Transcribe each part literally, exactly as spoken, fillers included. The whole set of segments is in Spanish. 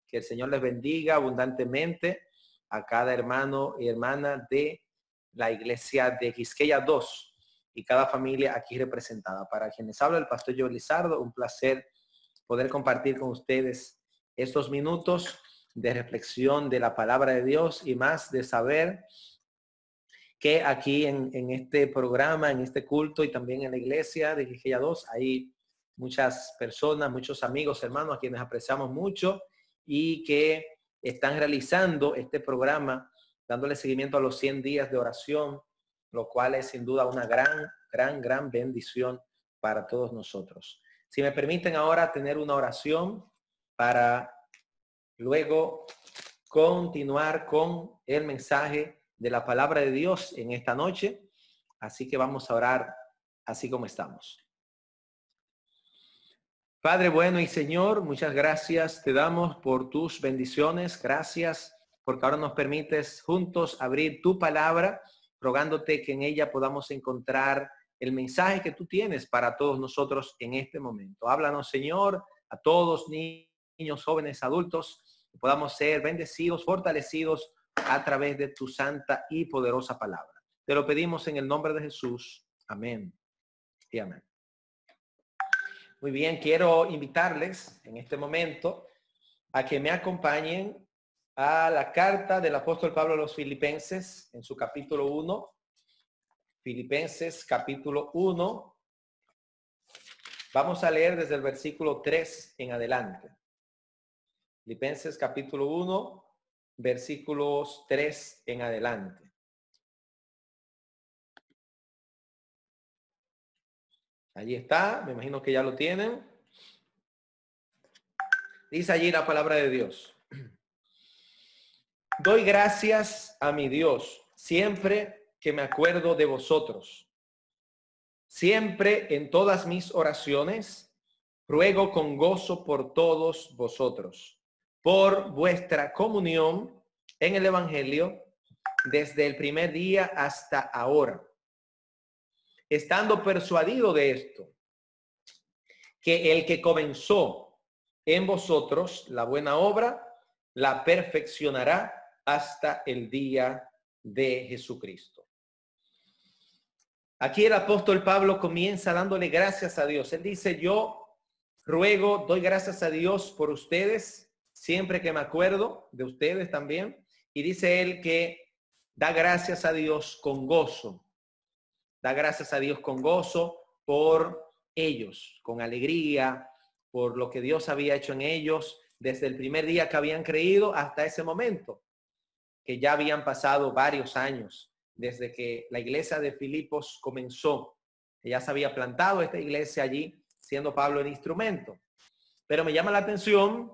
Que el Señor les bendiga abundantemente a cada hermano y hermana de la iglesia de Quisqueya dos y cada familia aquí representada. Para quienes habla el pastor Joel Lizardo, un placer poder compartir con ustedes estos minutos de reflexión de la palabra de Dios y más de saber que aquí en, en este programa, en este culto y también en la iglesia de Quisqueya dos hay muchas personas, muchos amigos, hermanos a quienes apreciamos mucho y que están realizando este programa dándole seguimiento a los cien días de oración, lo cual es sin duda una gran, gran, gran bendición para todos nosotros. Si me permiten ahora tener una oración para luego continuar con el mensaje de la palabra de Dios en esta noche. Así que vamos a orar así como estamos. Padre bueno y Señor, muchas gracias te damos por tus bendiciones. Gracias porque ahora nos permites juntos abrir tu palabra, rogándote que en ella podamos encontrar el mensaje que tú tienes para todos nosotros en este momento. Háblanos, Señor, a todos, niños, jóvenes, adultos, que podamos ser bendecidos, fortalecidos a través de tu santa y poderosa palabra. Te lo pedimos en el nombre de Jesús. Amén y amén. Muy bien, quiero invitarles en este momento a que me acompañen a la carta del apóstol Pablo a los Filipenses en su capítulo uno. Filipenses capítulo uno. Vamos a leer desde el versículo tres en adelante. Filipenses capítulo uno, versículos tres en adelante. Allí está, me imagino que ya lo tienen. Dice allí la palabra de Dios. Doy gracias a mi Dios siempre que me acuerdo de vosotros. Siempre en todas mis oraciones ruego con gozo por todos vosotros, por vuestra comunión en el Evangelio desde el primer día hasta ahora, estando persuadido de esto, que el que comenzó en vosotros la buena obra, la perfeccionará hasta el día de Jesucristo. Aquí el apóstol Pablo comienza dándole gracias a Dios. Él dice, yo ruego, doy gracias a Dios por ustedes, siempre que me acuerdo de ustedes también. Y dice él que da gracias a Dios con gozo. Da gracias a Dios con gozo por ellos, con alegría, por lo que Dios había hecho en ellos desde el primer día que habían creído hasta ese momento, que ya habían pasado varios años desde que la iglesia de Filipos comenzó, que ya se había plantado esta iglesia allí, siendo Pablo el instrumento. Pero me llama la atención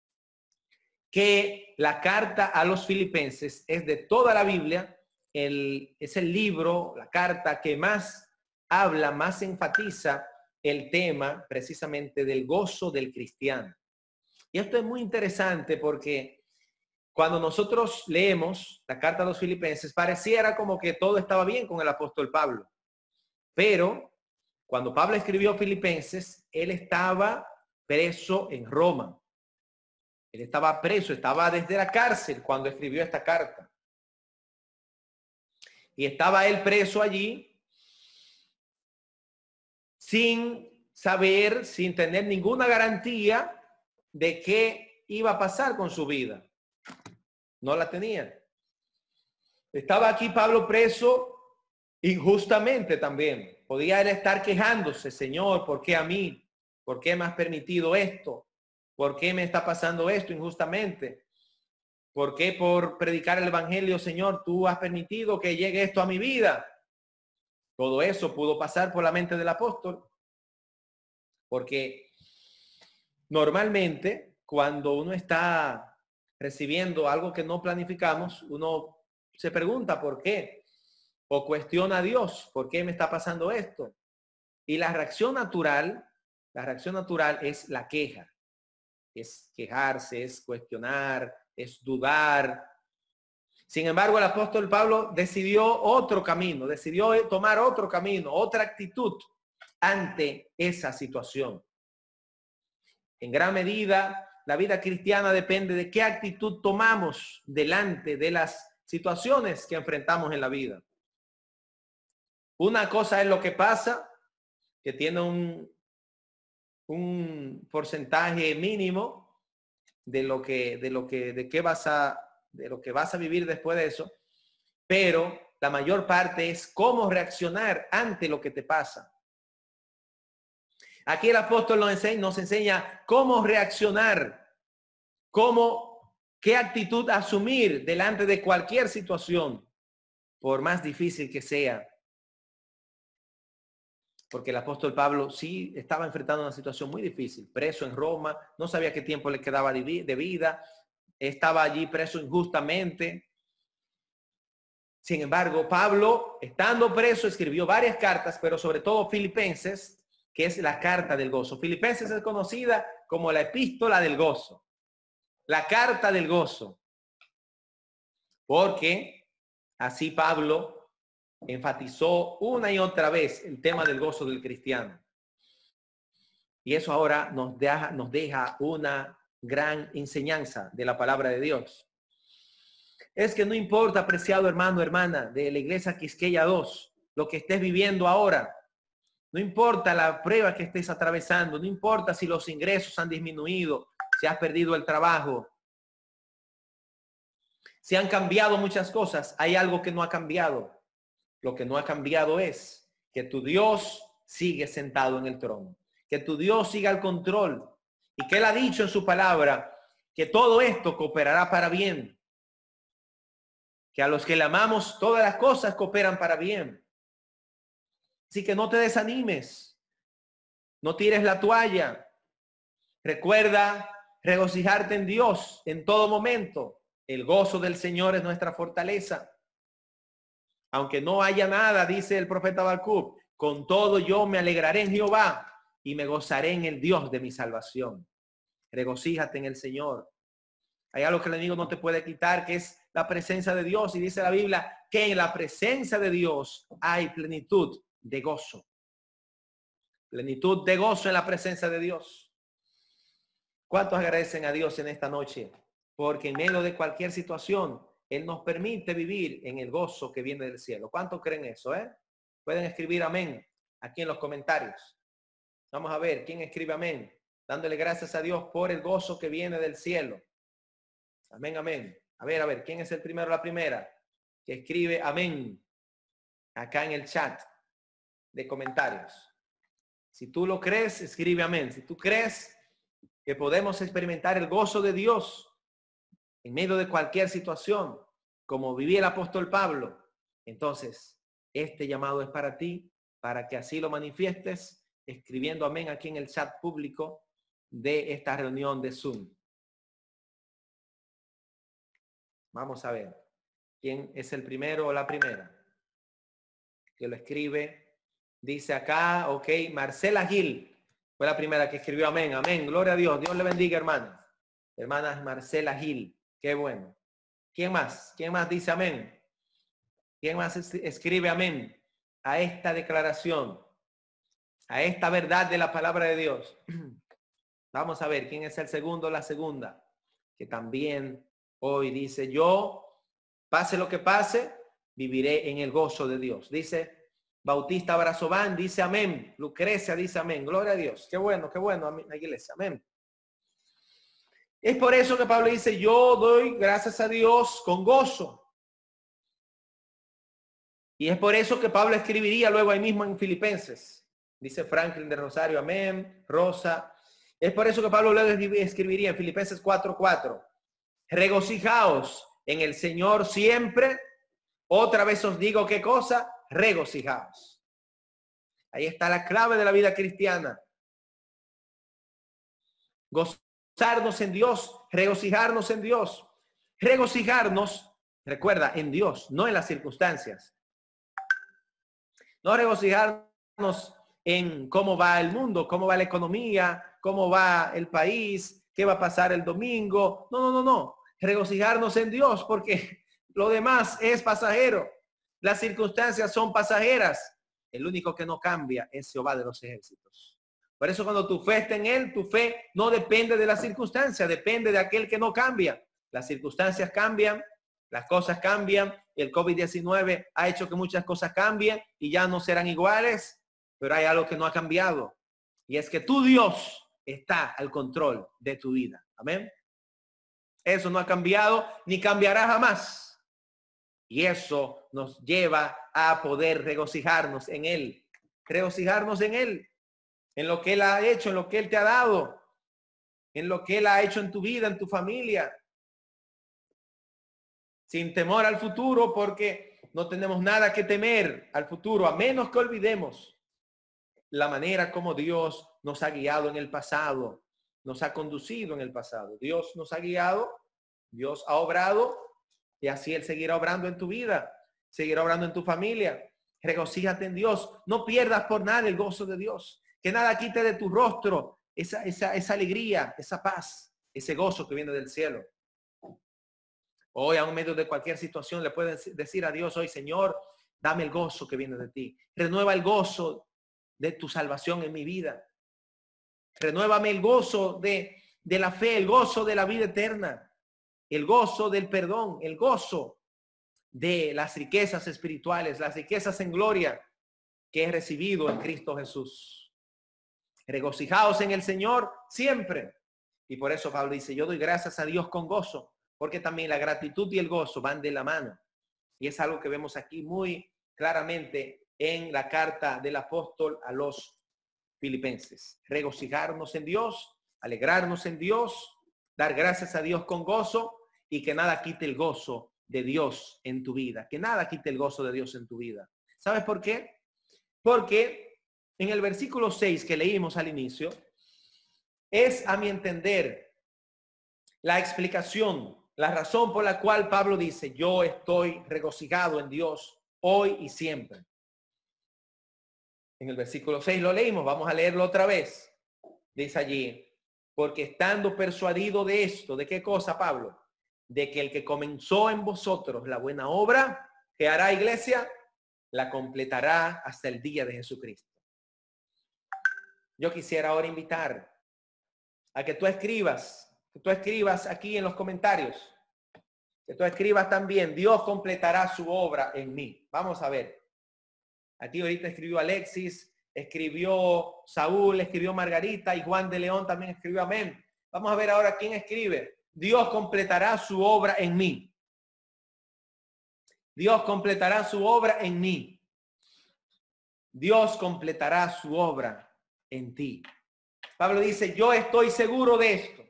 que la carta a los filipenses es de toda la Biblia, el, es el libro, la carta que más habla, más enfatiza el tema precisamente del gozo del cristiano. Y esto es muy interesante porque cuando nosotros leemos la carta a los filipenses, pareciera como que todo estaba bien con el apóstol Pablo. Pero cuando Pablo escribió Filipenses, él estaba preso en Roma. Él estaba preso, estaba desde la cárcel cuando escribió esta carta. Y estaba él preso allí sin saber, sin tener ninguna garantía de qué iba a pasar con su vida. No la tenía. Estaba aquí Pablo preso injustamente también. Podía él estar quejándose, Señor, ¿por qué a mí? ¿Por qué me has permitido esto? ¿Por qué me está pasando esto injustamente? ¿Por qué por predicar el evangelio, Señor, tú has permitido que llegue esto a mi vida? Todo eso pudo pasar por la mente del apóstol. Porque normalmente cuando uno está recibiendo algo que no planificamos, uno se pregunta por qué, o cuestiona a Dios, ¿por qué me está pasando esto? Y la reacción natural, la reacción natural es la queja, es quejarse, es cuestionar, es dudar. Sin embargo, el apóstol Pablo decidió otro camino, decidió tomar otro camino, otra actitud ante esa situación. En gran medida, la vida cristiana depende de qué actitud tomamos delante de las situaciones que enfrentamos en la vida. Una cosa es lo que pasa, que tiene un, un porcentaje mínimo de lo que, de lo que, de qué vas a, de lo que vas a vivir después de eso, pero la mayor parte es cómo reaccionar ante lo que te pasa. Aquí el apóstol nos enseña, nos enseña cómo reaccionar, cómo, qué actitud asumir delante de cualquier situación, por más difícil que sea. Porque el apóstol Pablo sí estaba enfrentando una situación muy difícil, preso en Roma, no sabía qué tiempo le quedaba de vida, estaba allí preso injustamente. Sin embargo, Pablo, estando preso, escribió varias cartas, pero sobre todo Filipenses, que es la carta del gozo. Filipenses es conocida como la epístola del gozo, la carta del gozo, porque así Pablo enfatizó una y otra vez el tema del gozo del cristiano. Y eso ahora nos deja, nos deja una gran enseñanza de la palabra de Dios. Es que no importa, apreciado hermano, hermana de la iglesia Quisqueya dos, lo que estés viviendo ahora. No importa la prueba que estés atravesando, no importa si los ingresos han disminuido, si has perdido el trabajo, si han cambiado muchas cosas, hay algo que no ha cambiado. Lo que no ha cambiado es que tu Dios sigue sentado en el trono, que tu Dios siga al control y que Él ha dicho en su palabra que todo esto cooperará para bien, que a los que le amamos todas las cosas cooperan para bien. Así que no te desanimes, no tires la toalla. Recuerda regocijarte en Dios en todo momento. El gozo del Señor es nuestra fortaleza. Aunque no haya nada, dice el profeta Habacuc, con todo yo me alegraré en Jehová y me gozaré en el Dios de mi salvación. Regocíjate en el Señor. Hay algo que el enemigo no te puede quitar, que es la presencia de Dios. Y dice la Biblia que en la presencia de Dios hay plenitud de gozo. Plenitud de gozo en la presencia de Dios. ¿Cuántos agradecen a Dios en esta noche? Porque en medio de cualquier situación, Él nos permite vivir en el gozo que viene del cielo. ¿Cuántos creen eso? Eh? Pueden escribir amén aquí en los comentarios. Vamos a ver quién escribe amén. Dándole gracias a Dios por el gozo que viene del cielo. Amén, amén. A ver, a ver, ¿quién es el primero o la primera que escribe amén acá en el chat de comentarios? Si tú lo crees, escribe amén. Si tú crees que podemos experimentar el gozo de Dios en medio de cualquier situación, como vivía el apóstol Pablo, entonces este llamado es para ti, para que así lo manifiestes, escribiendo amén aquí en el chat público de esta reunión de Zoom. Vamos a ver quién es el primero o la primera que lo escribe. Dice acá, ok, Marcela Gil fue la primera que escribió amén, amén, gloria a Dios, Dios le bendiga, hermanas. Hermanas Marcela Gil, qué bueno. ¿Quién más? ¿Quién más dice amén? ¿Quién más escribe amén a esta declaración, a esta verdad de la palabra de Dios? Vamos a ver quién es el segundo o la segunda, que también hoy dice, yo, pase lo que pase, viviré en el gozo de Dios. Dice Bautista Brazován, dice amén. Lucrecia dice amén. Gloria a Dios. Qué bueno, qué bueno, iglesia. Amén. Es por eso que Pablo dice, yo doy gracias a Dios con gozo. Y es por eso que Pablo escribiría luego ahí mismo en Filipenses. Dice Franklin de Rosario, amén. Rosa. Es por eso que Pablo luego escribiría en Filipenses cuatro cuatro. Regocijaos en el Señor siempre. Otra vez os digo qué cosa, regocijaos. Ahí está la clave de la vida cristiana. Gozarnos en Dios, regocijarnos en Dios. Regocijarnos, recuerda, en Dios, no en las circunstancias. No regocijarnos en cómo va el mundo, cómo va la economía, cómo va el país, qué va a pasar el domingo. No, no, no, no. Regocijarnos en Dios porque lo demás es pasajero. Las circunstancias son pasajeras. El único que no cambia es Jehová de los ejércitos. Por eso cuando tu fe está en Él, tu fe no depende de las circunstancias, depende de aquel que no cambia. Las circunstancias cambian, las cosas cambian, el COVID diecinueve ha hecho que muchas cosas cambien y ya no serán iguales, pero hay algo que no ha cambiado. Y es que tu Dios está al control de tu vida. Amén. Eso no ha cambiado ni cambiará jamás. Y eso nos lleva a poder regocijarnos en Él. Regocijarnos en Él. En lo que Él ha hecho, en lo que Él te ha dado. En lo que Él ha hecho en tu vida, en tu familia. Sin temor al futuro, porque no tenemos nada que temer al futuro, a menos que olvidemos la manera como Dios nos ha guiado en el pasado, nos ha conducido en el pasado. Dios nos ha guiado, Dios ha obrado, y así Él seguirá obrando en tu vida, seguirá obrando en tu familia. Regocíjate en Dios, no pierdas por nada el gozo de Dios, que nada quite de tu rostro esa, esa, esa alegría, esa paz, ese gozo que viene del cielo. Hoy, a un medio de cualquier situación, le puedes decir a Dios hoy: Señor, dame el gozo que viene de ti. Renueva el gozo de tu salvación en mi vida. Renuévame el gozo de, de la fe, el gozo de la vida eterna, el gozo del perdón, el gozo de las riquezas espirituales, las riquezas en gloria que he recibido en Cristo Jesús. Regocijaos en el Señor siempre. Y por eso Pablo dice: yo doy gracias a Dios con gozo, porque también la gratitud y el gozo van de la mano. Y es algo que vemos aquí muy claramente en la carta del apóstol a los filipenses. Regocijarnos en Dios, alegrarnos en Dios, dar gracias a Dios con gozo, y que nada quite el gozo de Dios en tu vida. Que nada quite el gozo de Dios en tu vida. ¿Sabes por qué? Porque en el versículo seis que leímos al inicio, es, a mi entender, la explicación, la razón por la cual Pablo dice: yo estoy regocijado en Dios hoy y siempre. En el versículo seis lo leímos, vamos a leerlo otra vez. Dice allí: porque estando persuadido de esto, ¿de qué cosa, Pablo? De que el que comenzó en vosotros la buena obra, que hará, iglesia, la completará hasta el día de Jesucristo. Yo quisiera ahora invitar a que tú escribas, que tú escribas aquí en los comentarios, que tú escribas también: Dios completará su obra en mí. Vamos a ver. Aquí ahorita escribió Alexis, escribió Saúl, escribió Margarita, y Juan de León también escribió amén. Vamos a ver ahora quién escribe: Dios completará su obra en mí. Dios completará su obra en mí. Dios completará su obra en ti. Pablo dice: yo estoy seguro de esto.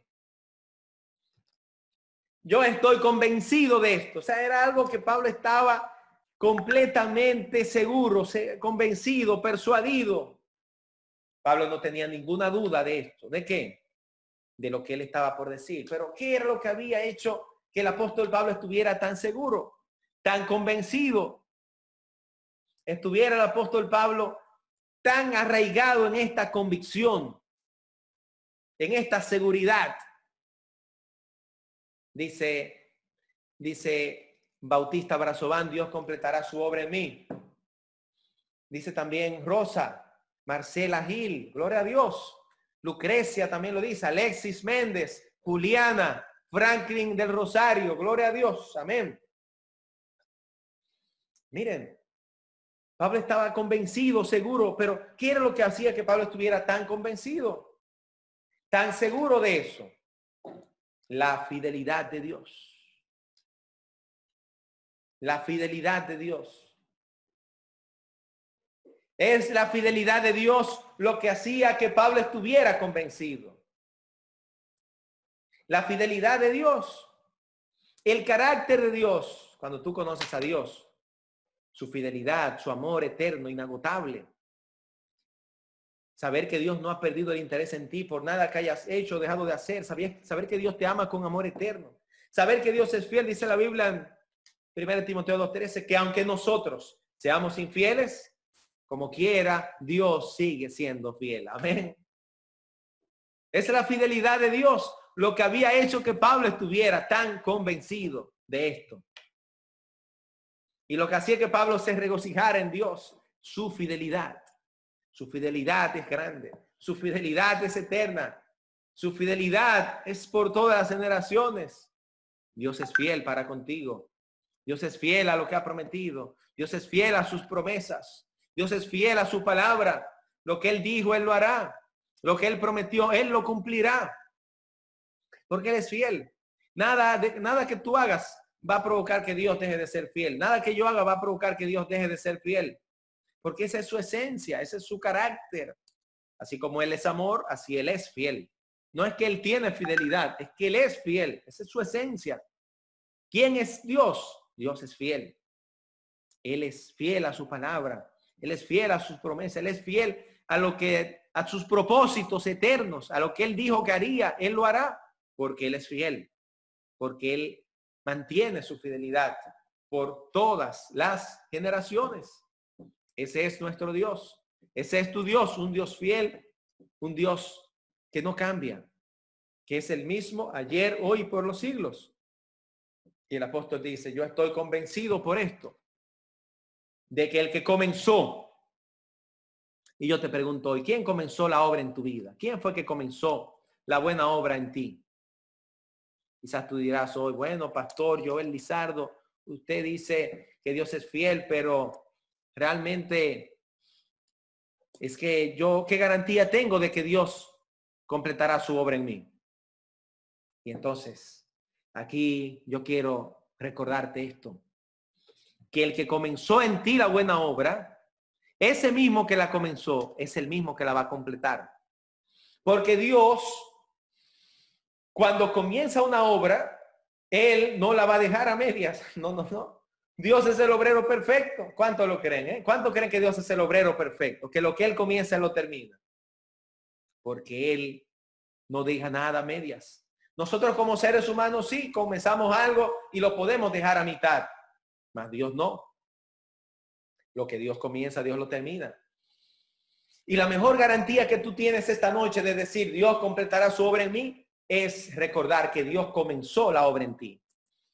Yo estoy convencido de esto. O sea, era algo que Pablo estaba completamente seguro, convencido, persuadido. Pablo no tenía ninguna duda de esto. ¿De qué? De lo que él estaba por decir. Pero ¿qué era lo que había hecho que el apóstol Pablo estuviera tan seguro, tan convencido? Estuviera el apóstol Pablo tan arraigado en esta convicción, en esta seguridad. Dice, dice Bautista Brazován: Dios completará su obra en mí. Dice también Rosa, Marcela Gil, gloria a Dios. Lucrecia también lo dice, Alexis Méndez, Juliana, Franklin del Rosario, gloria a Dios, amén. Miren, Pablo estaba convencido, seguro, pero ¿qué era lo que hacía que Pablo estuviera tan convencido, tan seguro de eso? La fidelidad de Dios. La fidelidad de Dios. Es la fidelidad de Dios lo que hacía que Pablo estuviera convencido. La fidelidad de Dios. El carácter de Dios. Cuando tú conoces a Dios, su fidelidad, su amor eterno, inagotable. Saber que Dios no ha perdido el interés en ti por nada que hayas hecho o dejado de hacer. Saber, saber que Dios te ama con amor eterno. Saber que Dios es fiel, dice la Biblia en primera Timoteo dos trece, que aunque nosotros seamos infieles, como quiera, Dios sigue siendo fiel. Amén. Esa es la fidelidad de Dios, lo que había hecho que Pablo estuviera tan convencido de esto. Y lo que hacía que Pablo se regocijara en Dios, su fidelidad. Su fidelidad es grande. Su fidelidad es eterna. Su fidelidad es por todas las generaciones. Dios es fiel para contigo. Dios es fiel a lo que ha prometido. Dios es fiel a sus promesas. Dios es fiel a su palabra. Lo que Él dijo, Él lo hará. Lo que Él prometió, Él lo cumplirá. Porque Él es fiel. Nada, de, nada que tú hagas va a provocar que Dios deje de ser fiel. Nada que yo haga va a provocar que Dios deje de ser fiel. Porque esa es su esencia, ese es su carácter. Así como Él es amor, así Él es fiel. No es que Él tiene fidelidad, es que Él es fiel. Esa es su esencia. ¿Quién es Dios? Dios es fiel. Él es fiel a su palabra. Él es fiel a sus promesas. Él es fiel a lo que, a sus propósitos eternos, a lo que Él dijo que haría. Él lo hará porque Él es fiel. Porque Él mantiene su fidelidad por todas las generaciones. Ese es nuestro Dios. Ese es tu Dios, un Dios fiel, un Dios que no cambia, que es el mismo ayer, hoy y por los siglos. Y el apóstol dice, yo estoy convencido por esto, de que el que comenzó, y yo te pregunto hoy, ¿quién comenzó la obra en tu vida? ¿Quién fue que comenzó la buena obra en ti? Quizás tú dirás hoy, bueno, pastor Joel Lizardo, usted dice que Dios es fiel, pero realmente es que yo, ¿qué garantía tengo de que Dios completará su obra en mí? Y entonces, aquí yo quiero recordarte esto, que el que comenzó en ti la buena obra, ese mismo que la comenzó, es el mismo que la va a completar. Porque Dios, cuando comienza una obra, Él no la va a dejar a medias. No, no, no. Dios es el obrero perfecto. ¿Cuánto lo creen? Eh? ¿Cuánto creen que Dios es el obrero perfecto? Que lo que Él comienza, Él lo termina. Porque Él no deja nada a medias. Nosotros como seres humanos sí comenzamos algo y lo podemos dejar a mitad. Mas Dios no. Lo que Dios comienza, Dios lo termina. Y la mejor garantía que tú tienes esta noche de decir Dios completará su obra en mí es recordar que Dios comenzó la obra en ti.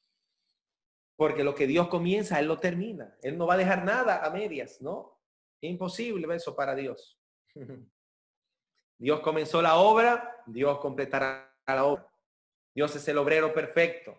Porque lo que Dios comienza, Él lo termina. Él no va a dejar nada a medias, ¿no? Imposible eso para Dios. Dios comenzó la obra, Dios completará la obra. Dios es el obrero perfecto.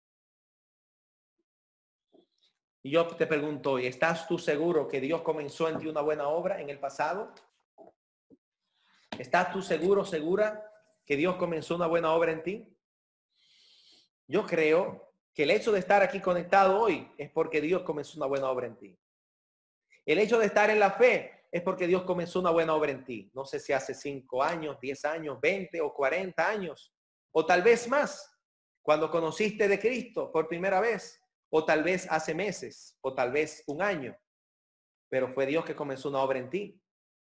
Y yo te pregunto hoy, ¿estás tú seguro que Dios comenzó en ti una buena obra en el pasado? ¿Estás tú seguro, segura que Dios comenzó una buena obra en ti? Yo creo que el hecho de estar aquí conectado hoy es porque Dios comenzó una buena obra en ti. El hecho de estar en la fe es porque Dios comenzó una buena obra en ti. No sé si hace cinco años, diez años, veinte o cuarenta años, o tal vez más, cuando conociste de Cristo por primera vez, o tal vez hace meses, o tal vez un año, pero fue Dios que comenzó una obra en ti.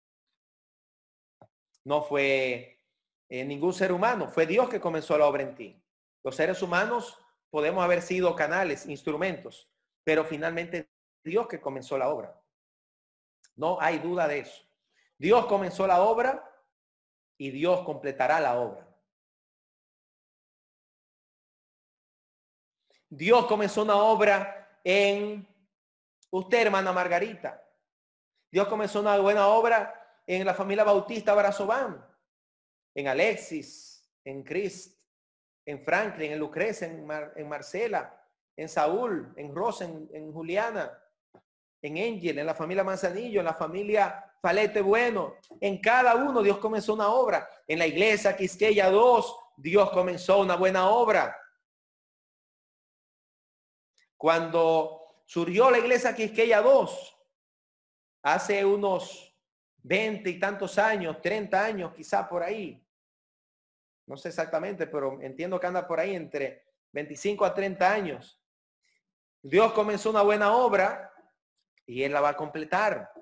No fue eh, ningún ser humano, fue Dios que comenzó la obra en ti. Los seres humanos podemos haber sido canales, instrumentos, pero finalmente Dios que comenzó la obra. No hay duda de eso. Dios comenzó la obra y Dios completará la obra. Dios comenzó una obra en usted, hermana Margarita. Dios comenzó una buena obra en la familia Bautista Brazován, en Alexis, en Chris, en Franklin, en Lucrecia, en, Mar, en Marcela, en Saúl, en Rosa, en, en Juliana, en Angel, en la familia Manzanillo, en la familia Falete Bueno. En cada uno Dios comenzó una obra. En la iglesia Quisqueya dos, Dios comenzó una buena obra. Cuando surgió la iglesia Quisqueya dos, hace unos veinte y tantos años, treinta años, quizá por ahí. No sé exactamente, pero entiendo que anda por ahí entre veinticinco a treinta años. Dios comenzó una buena obra y Él la va a completar.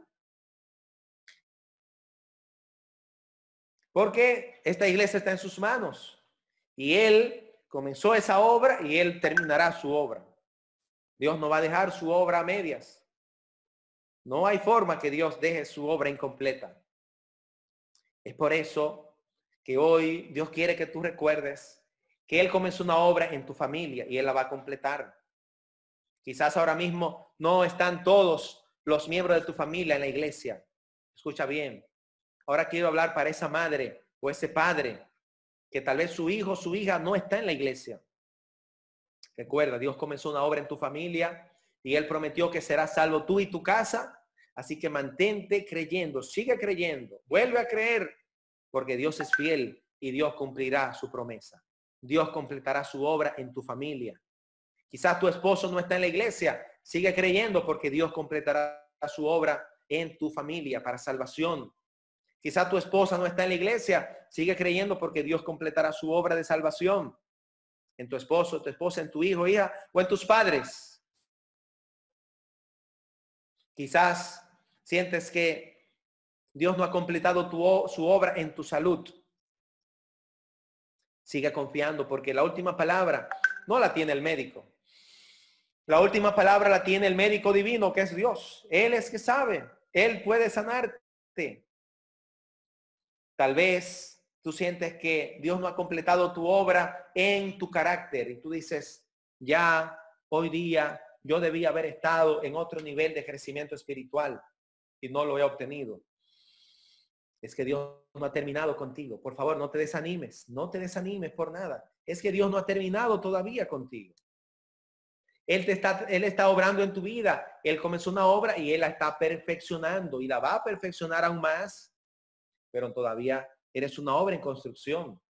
Porque esta iglesia está en sus manos. Y Él comenzó esa obra y Él terminará su obra. Dios no va a dejar su obra a medias. No hay forma que Dios deje su obra incompleta. Es por eso que hoy Dios quiere que tú recuerdes que Él comenzó una obra en tu familia y Él la va a completar. Quizás ahora mismo no están todos los miembros de tu familia en la iglesia. Escucha bien. Ahora quiero hablar para esa madre o ese padre que tal vez su hijo o su hija no está en la iglesia. Recuerda, Dios comenzó una obra en tu familia y Él prometió que serás salvo tú y tu casa. Así que mantente creyendo, sigue creyendo, vuelve a creer, porque Dios es fiel y Dios cumplirá su promesa. Dios completará su obra en tu familia. Quizás tu esposo no está en la iglesia, sigue creyendo porque Dios completará su obra en tu familia para salvación. Quizás tu esposa no está en la iglesia, sigue creyendo porque Dios completará su obra de salvación en tu esposo, tu esposa, en tu hijo, hija o en tus padres. Quizás sientes que Dios no ha completado tu, su obra en tu salud. Sigue confiando porque la última palabra no la tiene el médico. La última palabra la tiene el médico divino, que es Dios. Él es que sabe. Él puede sanarte. Tal vez tú sientes que Dios no ha completado tu obra en tu carácter y tú dices, ya hoy día yo debía haber estado en otro nivel de crecimiento espiritual y no lo he obtenido. Es que Dios no ha terminado contigo. Por favor, no te desanimes. No te desanimes por nada. Es que Dios no ha terminado todavía contigo. Él, te está, él está obrando en tu vida. Él comenzó una obra y Él la está perfeccionando y la va a perfeccionar aún más. Pero todavía eres una obra en construcción.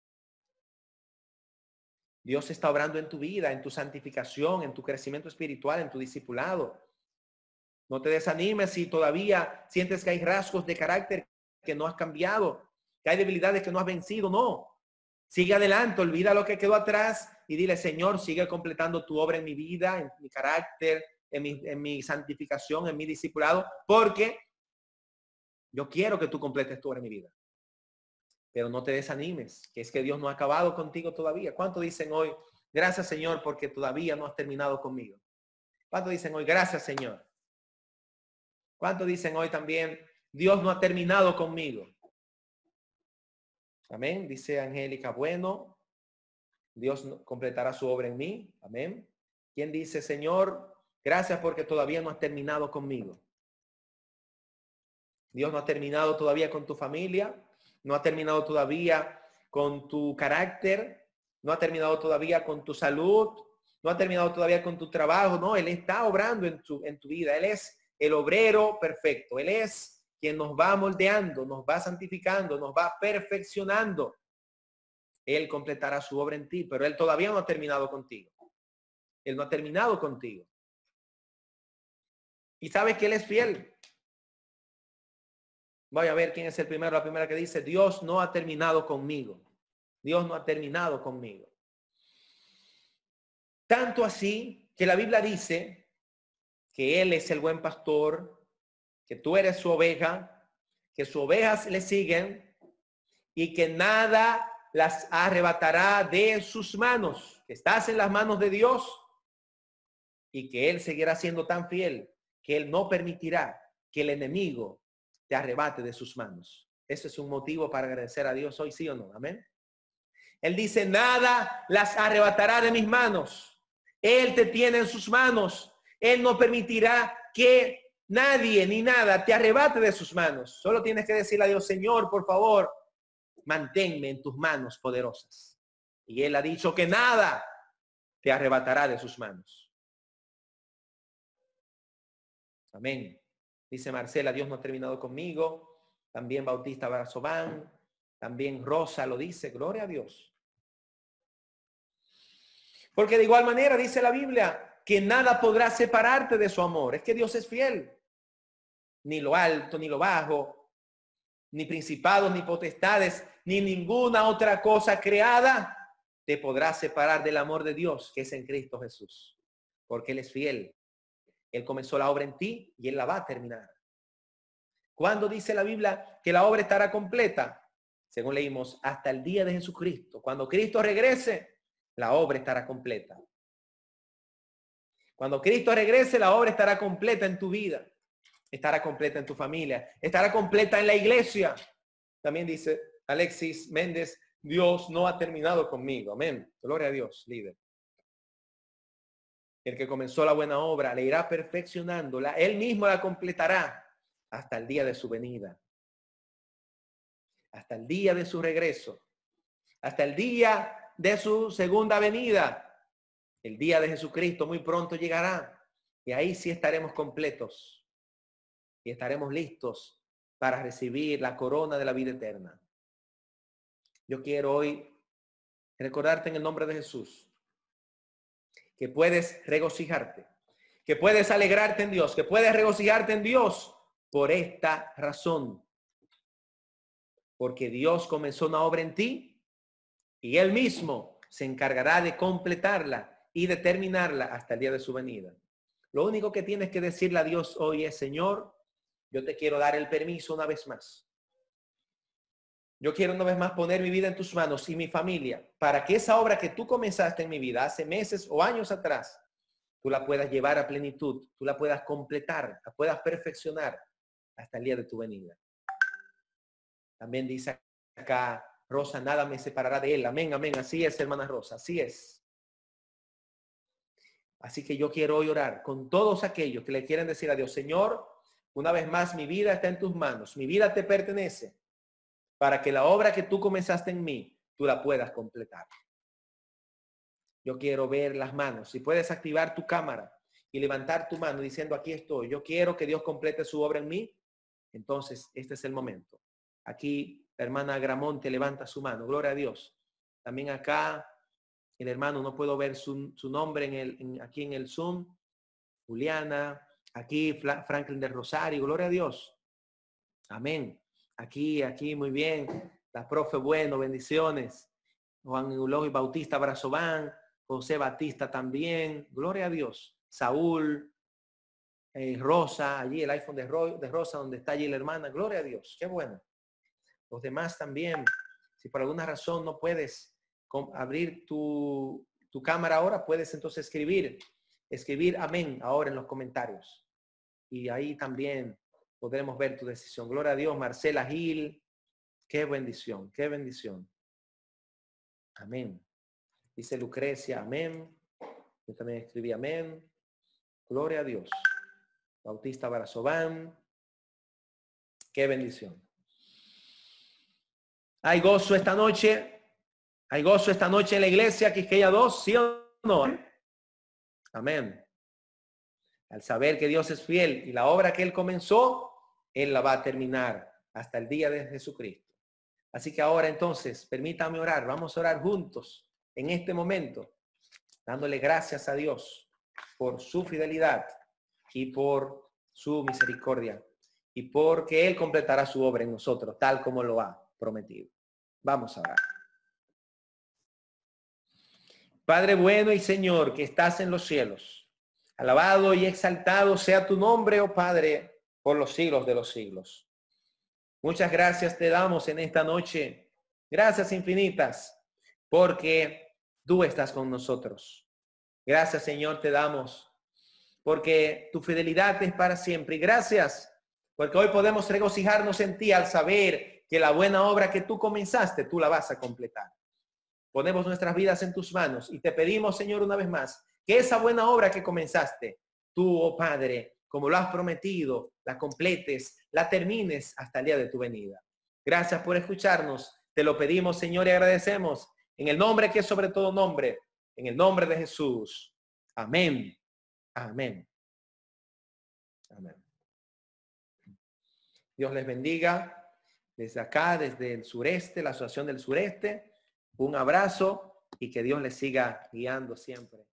Dios está obrando en tu vida, en tu santificación, en tu crecimiento espiritual, en tu discipulado. No te desanimes si todavía sientes que hay rasgos de carácter que no has cambiado, que hay debilidades que no has vencido. No. Sigue adelante, olvida lo que quedó atrás y dile, Señor, sigue completando tu obra en mi vida, en mi carácter, en mi, en mi santificación, en mi discipulado, porque yo quiero que tú completes tu obra en mi vida. Pero no te desanimes, que es que Dios no ha acabado contigo todavía. ¿Cuántos dicen hoy, gracias Señor, porque todavía no has terminado conmigo? ¿Cuántos dicen hoy, gracias Señor? ¿Cuántos dicen hoy también, Dios no ha terminado conmigo? Amén. Dice Angélica, bueno, Dios completará su obra en mí. Amén. ¿Quién dice, Señor, gracias porque todavía no has terminado conmigo? Dios no ha terminado todavía con tu familia, no ha terminado todavía con tu carácter, no ha terminado todavía con tu salud, no ha terminado todavía con tu trabajo. No, Él está obrando en tu, en tu vida. Él es el obrero perfecto. Él es quien nos va moldeando, nos va santificando, nos va perfeccionando. Él completará su obra en ti, pero Él todavía no ha terminado contigo. Él no ha terminado contigo. Y sabes que Él es fiel. Voy a ver quién es el primero, la primera que dice, Dios no ha terminado conmigo. Dios no ha terminado conmigo. Tanto así que la Biblia dice que Él es el buen pastor, que tú eres su oveja, que sus ovejas le siguen y que nada las arrebatará de sus manos. Que estás en las manos de Dios y que Él seguirá siendo tan fiel que Él no permitirá que el enemigo te arrebate de sus manos. Eso es un motivo para agradecer a Dios hoy, ¿sí o no? Amén. Él dice, nada las arrebatará de mis manos. Él te tiene en sus manos. Él no permitirá que nadie ni nada te arrebate de sus manos. Solo tienes que decirle a Dios, Señor, por favor, manténme en tus manos poderosas. Y Él ha dicho que nada te arrebatará de sus manos. Amén. Dice Marcela, Dios no ha terminado conmigo. También Bautista Barazobán. También Rosa lo dice. Gloria a Dios. Porque de igual manera dice la Biblia que nada podrá separarte de su amor. Es que Dios es fiel. Ni lo alto, ni lo bajo, ni principados, ni potestades, ni ninguna otra cosa creada te podrá separar del amor de Dios que es en Cristo Jesús. Porque Él es fiel. Él comenzó la obra en ti y Él la va a terminar. ¿Cuándo dice la Biblia que la obra estará completa? Según leímos, hasta el día de Jesucristo. Cuando Cristo regrese, la obra estará completa. Cuando Cristo regrese, la obra estará completa en tu vida. Estará completa en tu familia. Estará completa en la iglesia. También dice Alexis Méndez, Dios no ha terminado conmigo. Amén. Gloria a Dios, líder. El que comenzó la buena obra le irá perfeccionándola. Él mismo la completará hasta el día de su venida. hasta el día de su regreso, hasta el día de su segunda venida. El día de Jesucristo muy pronto llegará y ahí sí estaremos completos y estaremos listos para recibir la corona de la vida eterna. Yo quiero hoy recordarte en el nombre de Jesús que puedes regocijarte, que puedes alegrarte en Dios, que puedes regocijarte en Dios por esta razón. Porque Dios comenzó una obra en ti y Él mismo se encargará de completarla y de terminarla hasta el día de su venida. Lo único que tienes que decirle a Dios hoy es: Señor, yo te quiero dar el permiso una vez más. Yo quiero una vez más poner mi vida en tus manos y mi familia, para que esa obra que tú comenzaste en mi vida hace meses o años atrás, tú la puedas llevar a plenitud, tú la puedas completar, la puedas perfeccionar hasta el día de tu venida. También dice acá Rosa: nada me separará de Él. Amén, amén. Así es, hermana Rosa, así es. Así que yo quiero hoy orar con todos aquellos que le quieren decir a Dios: Señor, una vez más mi vida está en tus manos, mi vida te pertenece, para que la obra que tú comenzaste en mí, tú la puedas completar. Yo quiero ver las manos. Si puedes activar tu cámara y levantar tu mano diciendo: aquí estoy, yo quiero que Dios complete su obra en mí, entonces este es el momento. Aquí la hermana Gramonte levanta su mano. Gloria a Dios. También acá el hermano, no puedo ver su, su nombre en el, en, aquí en el Zoom. Juliana. Aquí Franklin del Rosario. Gloria a Dios. Amén. Aquí, aquí, muy bien. La profe Bueno, bendiciones. Juan Eulogio Bautista Brazován. José Batista también. Gloria a Dios. Saúl. Eh, Rosa. Allí el iPhone de, Ro, de Rosa, donde está allí la hermana. Gloria a Dios. Qué bueno. Los demás también. Si por alguna razón no puedes abrir tu, tu cámara ahora, puedes entonces escribir, escribir amén ahora en los comentarios. Y ahí también podremos ver tu decisión. Gloria a Dios. Marcela Gil, qué bendición, qué bendición. Amén. Dice Lucrecia, amén. Yo también escribí amén. Gloria a Dios. Bautista Barazován, qué bendición. Hay gozo esta noche. Hay gozo esta noche en la iglesia Quisqueya dos, ¿sí o no? Amén. Al saber que Dios es fiel y la obra que Él comenzó, Él la va a terminar hasta el día de Jesucristo. Así que ahora entonces, permítame orar. Vamos a orar juntos en este momento, dándole gracias a Dios por su fidelidad y por su misericordia y porque Él completará su obra en nosotros, tal como lo ha prometido. Vamos a orar. Padre bueno y Señor, que estás en los cielos, alabado y exaltado sea tu nombre, oh Padre, por los siglos de los siglos. Muchas gracias te damos en esta noche, gracias infinitas, porque tú estás con nosotros. Gracias, Señor, te damos, porque tu fidelidad es para siempre. Y gracias, porque hoy podemos regocijarnos en ti al saber que la buena obra que tú comenzaste, tú la vas a completar. Ponemos nuestras vidas en tus manos y te pedimos, Señor, una vez más, que esa buena obra que comenzaste, tú, oh Padre, como lo has prometido, la completes, la termines hasta el día de tu venida. Gracias por escucharnos. Te lo pedimos, Señor, y agradecemos en el nombre que es sobre todo nombre, en el nombre de Jesús. Amén. Amén. Amén. Dios les bendiga desde acá, desde el sureste, la Asociación del Sureste. Un abrazo y que Dios les siga guiando siempre.